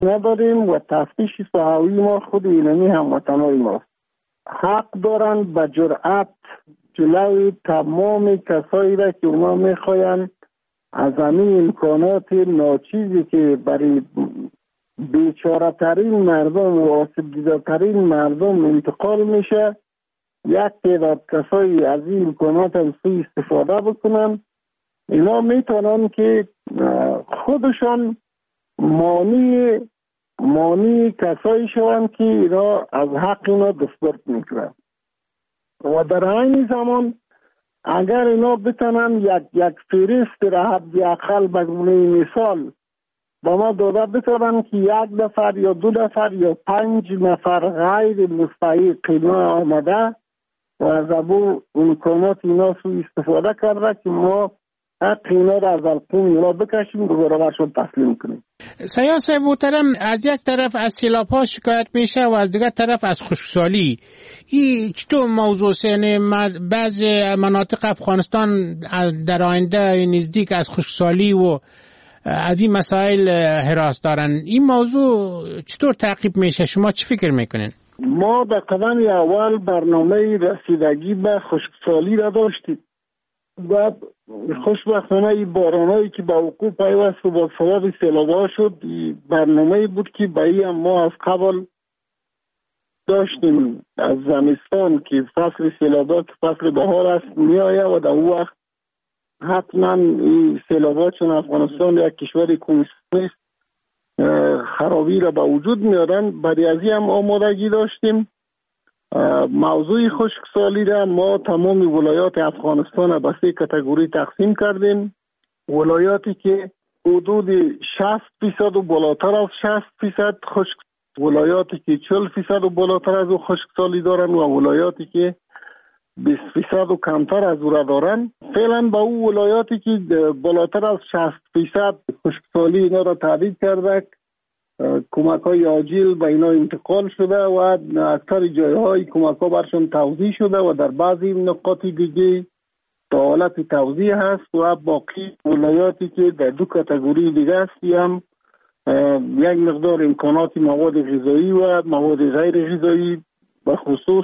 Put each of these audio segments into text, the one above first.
نداریم و تفتیش صحوی ما خود اینمی هموطنای ما حق دارن به جرأت جلوی تمام کسایی را که اونا میخواین از همین امکانات ناچیزی که برای بیچاره ترین مردم و آسیب دیده ترین مردم انتقال میشه، یک تعداد کسایی از این امکانات هم سوء استفاده بکنن. اینا میتونن که خودشان مانی کسایی شوند که اینا از حق اینا دستبرد میکنن و در این زمان اگر اینا بتونن یک فهرست را حد اقل به مثال با ما داده بتونن که 1 نفر یا 2 نفر یا 5 نفر غیر مستحق اینا آمده و از ابو امکانات اینا سوء استفاده کرده که ما حق اینا را از القوم اینا بکشیم دوباره برشون تسلیم کنیم. سیاس محترم، از یک طرف از سیلاب ها شکایت میشه و از دیگر طرف از خشکسالی. این چطور موضوع سینه بعض مناطق افغانستان در آینده نزدیک از خشکسالی و از این مسائل هراس دارن؟ این موضوع چطور تعقیب میشه؟ شما چی فکر میکنین؟ ما در قدم اول برنامه رسیدگی به خشکسالی را داشتیم. بعد خوشبختانه بارانایی که به وقوع پیوست و با سبب سیلاب‌ها شد، برنامه بود که به این ما از قبل داشتیم از زمستان که فصل سیلاب‌ها که فصل بهار است میآید و در اون وقت حتما این سیلاب‌ها چون افغانستان یک کشور کمونیستی است خرابی را به وجود میارن. برای از این هم آمادگی داشتیم. موضوع خشکسالی را ما تمام ولایات افغانستان به 3 کاتگوری تقسیم کردیم. ولایاتی که حدود 60% و بالاتر از 60% خشک، ولایاتی که 40% و بالاتر از او خشکسالی دارن و ولایاتی که 20% و کمتر از او را دارن. فعلا با او ولایاتی که بالاتر از 60% خشکسالی اینا را تعدیل کرده، کمک های عاجل به اینا انتقال شده و اکثر جایهای کمک ها برشان توزیع شده و در بعضی نقاط دیگه تا حالت توزیع هست و باقی ولایاتی که در 2 کاتگوری دیگه هستی هم یک مقدار امکانات مواد غذایی و مواد غیر غذایی به خصوص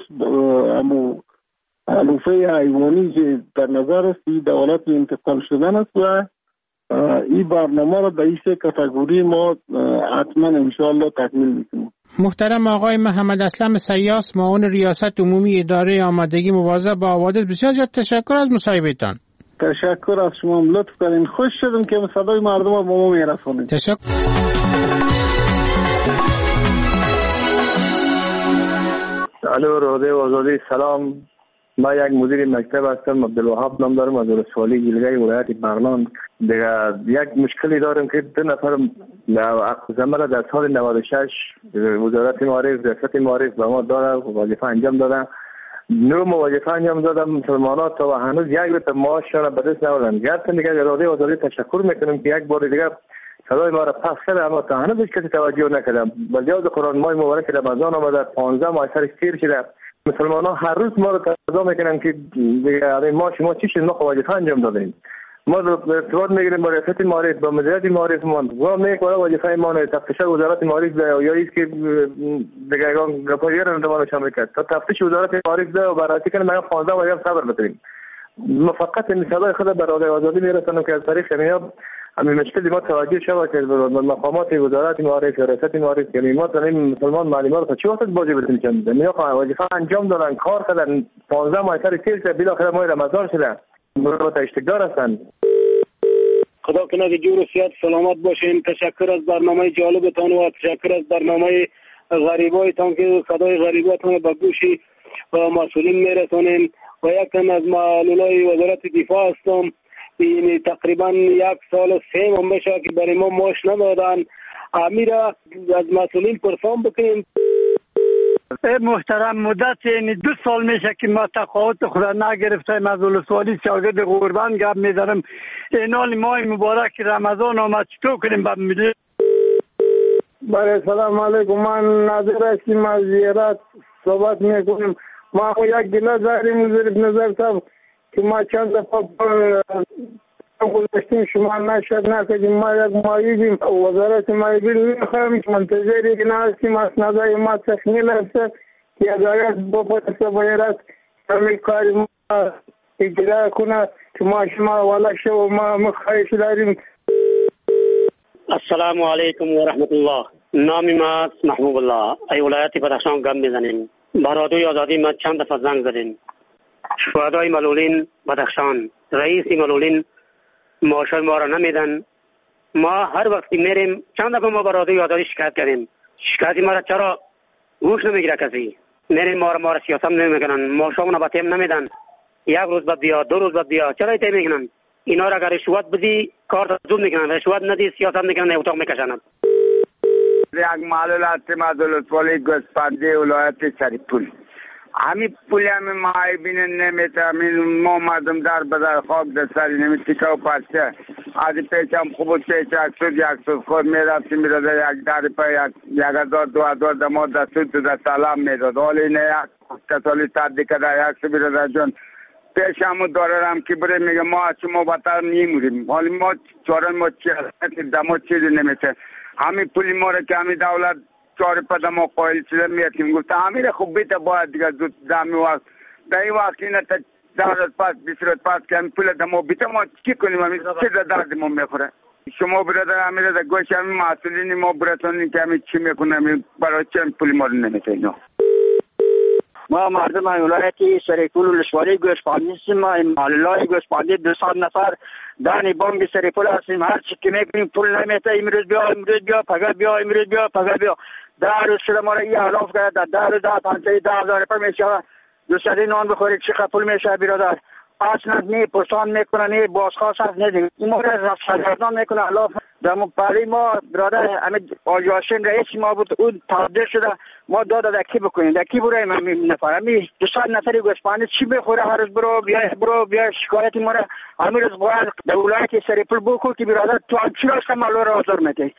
علوفه حیوانی که در نظر است در حالت انتقال شدن است و این برنامه را به این 3 کاتگوری ما حتما انشاءالله تکمیل میکنیم. محترم آقای محمد اسلم سیاس، معاون ریاست عمومی اداره آمادگی مبارزه با حوادث، بسیار زیاد تشکر از مصاحبهتان. تشکر از شما، لطف کردین. خوش شدم که صدای مردم را به ما میرسونید. تشکر. الو رادیو آزادی، سلام. ما یک مدیر مکتب هستم، عبدالوهاب نام دارم، از ولسوالی گیلگی ولایت بغلان. دیگه یک مشکلی دارم که 2 نفر زمره در سال 96 وزارت معارف ریاست معارف به ما داره وظیفه انجام دادن. 9 وظیفه انجام دادم. مسلمانان تا و هنوز یک بت معاششان به دست نمیارن. گرچه دیگه رادیو آزادی تشکر میکنم که یک بار دیگه صدای ما را پخش کرده، اما تا هنوز هیچ کسی توجه نکرده. بلیاز قرآن ماه مبارک رمضان آمده، 15 ماه سر سیر شده. مسلمانان هر روز ما رو تقاضا میکنن که دیگه ما شما چی شد، ما وظیفه انجام دادیم. ما ارتباط میگیریم با ریاست معارف، با مدیریت معارف ما میگه وظیفه ما نه تفتیش وزارت معارف ده یا است که دیگه گپایر رو شامل کرد. تا تفتیش وزارت معارف ده و برای که ما 15 ماه صبر بکنیم. ما فقط این صدای خود به رادیو آزادی میرسونم که از طریق همین مشکل ما توجه شود که مقامات وزارت معارف یا ریاست معارف که ما داریم مسلمان معلمان رو چه وقت بازی بتونیم میگم وظیفه انجام دادن، کار کردن، 15 ماه سر تیر بالاخره ماه رمضان شده. مرا اشتکدار هستند. خدا کنه که جور و صحت سلامت باشین. تشکر از برنامه جالبتان و تشکر از برنامه غریبایتان که صدای غریباتان به گوش مسئولین میرسونین. و یک تن از معلولای وزارت دفاع هستم. این تقریبا 1 سال و 3 ماه میشه که برای ما معاش ندادن. امیرا از مسئولین پرسان بکنیم. محترم، مدت 2 سال میشه که ما تقاعد خود نگرفتیم. از ولسوالی شاگرد قربان گپ میذارم. اینال ماه مبارک رمضان آمد، چطور کنیم با ملی؟ برای سلام علیکم، من نظر هستیم از زیارت صحبت میکنیم. ما یک گله داریم ظریف نظر صاحب که ما چند دفعه گذاشتیم شما نشد نکردیم. ما یک ماییم وزارت مایبیل میخوایم که منتظری که نهستیم از نظر ما تخمیل است که ادایت بپرسه باید همین کاری ما اجرا کنه که ما شما والا شو ما مخواهش داریم. السلام علیکم و رحمت الله. نام ما محبوب الله. ای ولایت بدخشان گم میزنیم. با رادیوی آزادی ما چند دفعه زنگ زدیم. شهدای معلولین بدخشان، رئیس معلولین معاشای ما را نمیدن. ما هر وقت میریم چند دفعه ما با رادیوی آزادی شکایت کردیم. شکایت ما را چرا گوش نمیگیره کسی؟ میریم ما را سیاست نمیکنن. معاشمون با تیم نمیدن. یک روز بعد بیا، 2 روز بعد بیا. چرا تیم میکنن؟ اینا را اگر رشوت بدی کار زود میکنن، رشوت ندی سیاست میکنن، اتاق میکشن. یک معلول هستیم از ولسوالی گوسفندی ولایت سریپول. همین پولی همین ماهی بینه نمیته. همین ما مردم در بدر خاک در سری نمیتیکه و پرچه از پیش هم خوب پیش یک سود خود میرفتیم میرده یک در پای 1000 2000 دماد در سود در سلام میداد. حالی اینه یک کسالی تردی که در یک سو میرده جون پیش همون دارم که بره میگه ما از شما بطر نیموریم. حالی ما چارن ما چی هست دماد چیزی نمیته. همین پولی ما را که همین دولت 4 پا ما قایل شده میتیم گفت همین خوب بیت باید دیگه زود دمی وقت در این وقت اینه تا 10 روز پس 20 روز پس که همین پول ما بیت ما چی کنیم؟ همین چی در درد ما میخوره؟ شما برادر همین را گوش همین مسئولین ما براتونی که همین چی میکنه برای چه پولی ما رو نمیته اینا. ما مردم ولایتی سریپول ولسوالی گوسفندی هستیم. ما معلولای گوسفندی 200 نفر دانی بانک سریپول هستیم. هر چی که میکنیم پول نمیته. امروز بیا پگاه بیا امروز بیا پگاه بیا. 10 روز شده ما را این حلاف کرده. 10 روز 10,000 روپیه میشه. دوسری نان بخورید چقدر پول میشه برادر؟ اصلا نه پرسان میکنه نه بازخواست هست نه دیگه. این ما را رفسردان میکنه حلاف. دمو پری ما برادر همین آجاشین رئیس ما بود اون تبدیل شده. ما داده دکی بکنیم دکی براییم همین نفر همین 200 نفری گوسفندی چی بخوره هر روز برو بیا شکایت ما را همین روز باید در ولایت سریپول بکن که برادر تو هم چی راست معلول را آزار میدی.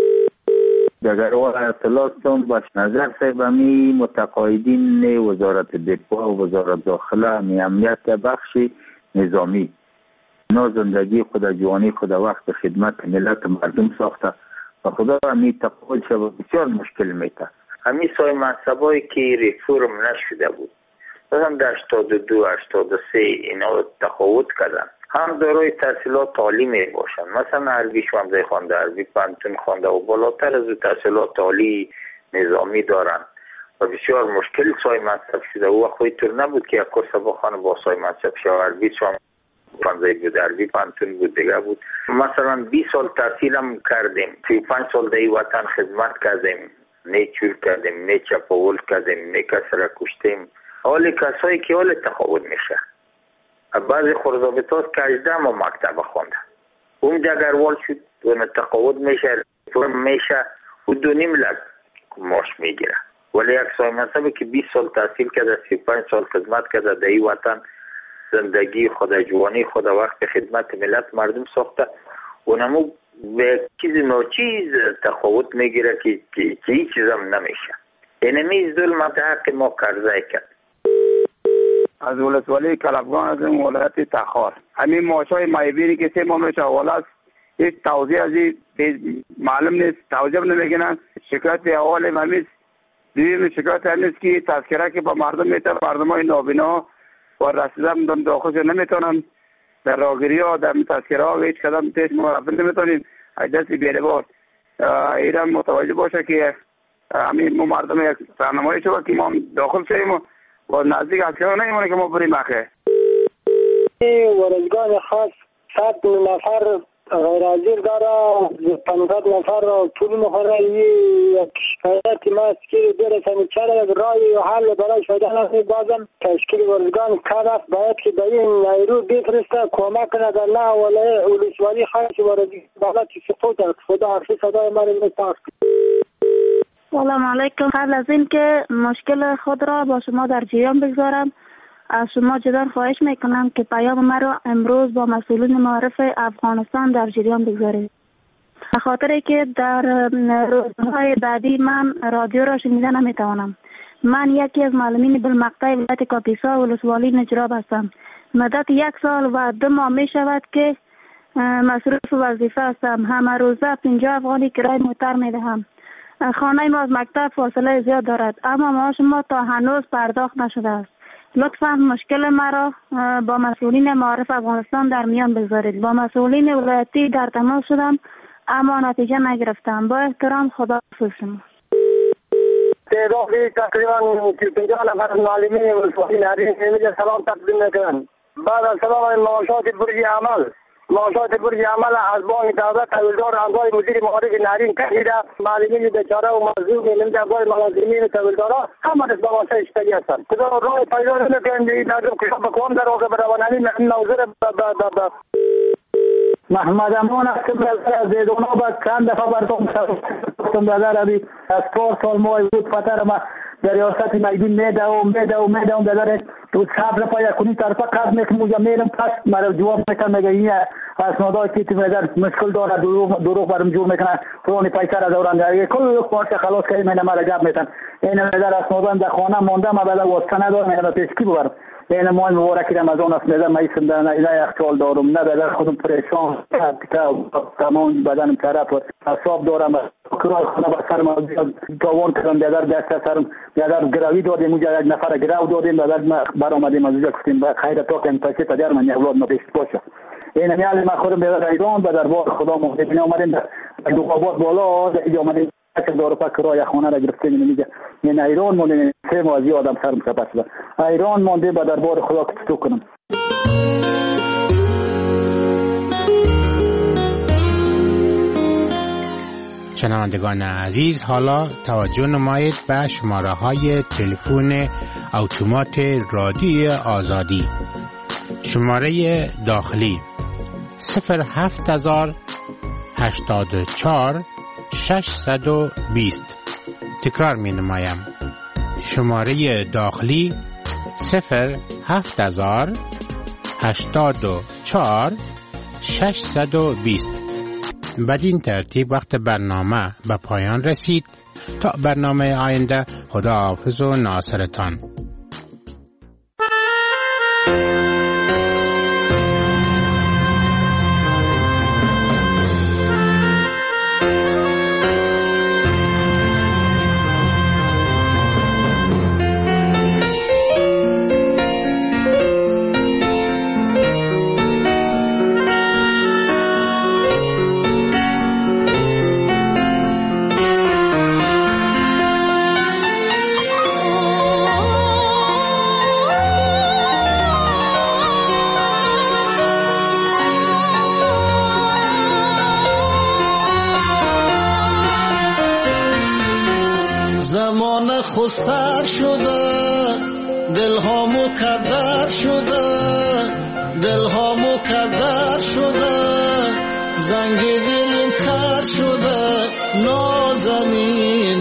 اگر اطلاع هستم باش نظر صاحب همی متقاعدین وزارت دفاع و وزارت داخله همی امنیت بخش نظامی نا زندگی خود جوانی خود وقت خدمت ملت مردم ساخته و خدا همی تقاعد شد بسیار مشکل میته. همی سای منصبایی که ریفورم نشده بود مثلا در 82 83 اینا تقاعد کردن هم دارای تحصیلات عالی می باشن. مثلا عربی شوامزه خوانده، عربی پانتون خوانده و بالاتر از تحصیلات عالی نظامی دارن و بسیار مشکل سای منصب شده. او وقت طور نبود که یک کورس بخوانه با سای منصب شده. عربی شوامزه بود، عربی پانتون بود دیگه بود. مثلا 20 سال تحصیل هم کردیم، 35 سال در وطن خدمت کردیم، نه چور کردیم، نه چپاول کردیم، نه کس را کشتیم. حال کسایی که حال تقاعد میشه بعضی خورزابطاست که 18 ما مکتب خونده اون جگروال شد و تقاعد میشه و 2.5 لک معاش میگیره. ولی یک سای منصبی که 20 سال تحصیل کرده 35 سال خدمت کرده در این وطن زندگی خود جوانی خود وقت خدمت ملت مردم ساخته اونمو به چیز ناچیز تقاعد میگیره که هیچ چیز هم نمیشه. اینمی ظلم حق ما قرضه کرد. از ولسوالی کلفگان از این ولایت تخار همین معاشای مایبیری که 3 ماه میشه حواله است. هیچ توضیح از این معلوم نیست. توضیح نمیگنن. شکایت اول همیست دویم شکایت همیست که تذکره که با مردم میته مردم های نابینا و رسیدم داخلش نمیتونن در راهگیری ها در تذکره ها هیچ قدم پیش رفتن نمیتونیم. دستی بیربار ایران متوجه باشه که همین مردم یک راهنمایی شد که ما داخل شدیم و نزدیک از که نمیمونه که ما بریم اخه. ورزگان خاص 100 نفر غیر حاضر داره 500 نفر پول میخوره. یک شکایت ما است که برسن چرا رای و حل برای شدن است. بازم تشکیل ورزگان کار است باید که به این نیرو بفرسته کمک کنه در نه ولسوالی خاص ورزگان بالا که سقوط خدا حافظ صدای من میتاخت. سلام علیکم. قبل از این که مشکل خود را با شما در جریان بگذارم از شما جدا خواهش میکنم که پیام مرا امروز با مسئولین معارف افغانستان در جریان بگذارید. به خاطر که در روزهای بعدی من رادیو را شنیده نمیتوانم. من یکی از معلمین بالمقطع ولایت کاپیسا ولسوالی نجراب هستم. مدت 1 سال و 2 ماه می شود که مصروف وظیفه هستم. همه روزه 50 افغانی کرایه موتر میدهم. خانه ما از مکتب فاصله زیاد دارد، اما معاش ما تا هنوز پرداخت نشده است. لطفا مشکل مرا با مسئولین معارف افغانستان در میان بگذارید. با مسئولین ولایتی در تماس شدم اما نتیجه نگرفتم. با احترام، خداحافظ شما. تعدادی تقریبا 50 نفر معلمین ولایتی نارین سلام تقدیم میکنم. بعد از سلام معاشات برج عمل از بانک دولت تحویلدار همراه مدیر معارف نارین کشیده. معلمین بیچاره و مظلوم نمیدونم ملازمین تحویلدارا همه از بواسطه اشتگی هستند. خدا راه پیدا نمیکنند این مردم که به قوم در واقع بروانانی نوزر محمد امان هستم از زیدونا با چند دفعه براتون گفتم دادر از 4 سال ما بود فتره ما در ریاست میدین میدم دادر تو صبر پای کنی طرفا قد میکنم میرم پس مرا جواب میکنم میگه این اسنادای که در مشکل داره دروغ برام جور میکنه فلانی پیسه را دورنده کل کارت خلاص کردیم من مرا جواب میدن این در اسنادام در خانه مونده ما بعد واسطه ندارم من پیشکی ببرم این ماه مبارک رمضان است میذارم میسم در نه یخچال دارم نه در خودم پریشان تمام بدنم طرف حساب دارم کرای خانه با سرم گاوان کردم در دست سرم در گراوی دادیم اونجا یک نفر گراو دادیم در برآمدیم از اونجا گفتیم خیر تا که پیسه تدار من اولاد ما پیش باشه این میال ما خودم در ایران و در بار خدا مهدی اومدیم در دوقابات بالا اینجا اومدیم که دور پاک کرای خانه را گرفتیم اینجا من ایران مونده 3 ماه از آدم سرم سپس شد ایران مونده با دربار خدا که تو کنم. شنوندگان عزیز، حالا توجه نمایید به شماره های تلفن اتومات رادیوی آزادی. شماره داخلی 07084 620. تکرار می نمایم. شماره داخلی 07084 620. بدین ترتیب وقت برنامه به پایان رسید. تا برنامه آینده، خداحافظ و ناصرتان. خسر شده دلها مکدر شده زنگ دلم کر شده نازنین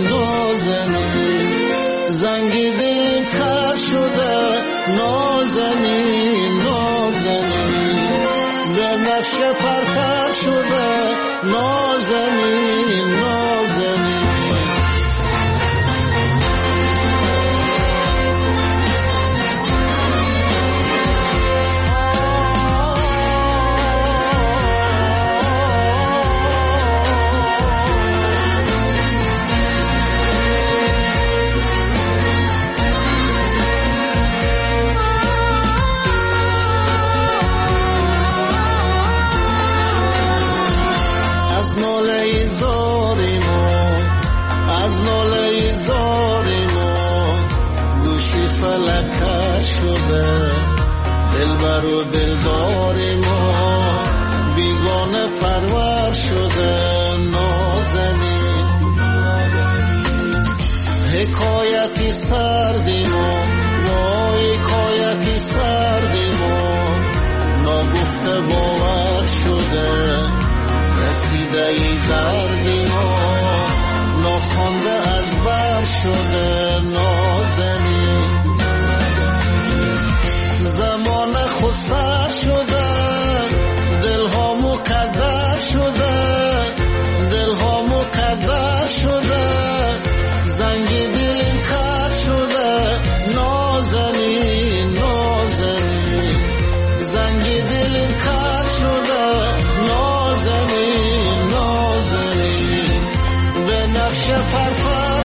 زنگ دلم کر شده نازنین به نفش پرپر شده نازنین دلبر و دلدار ما بیگانه پرور شده نازنین حکایتی سردی ما حکایتی سردی ما ناگفته باور شده رسیده ای دردی ما ناخوانده از بر شده نازنین زمان خسر شده دلها مکدر شده زنگ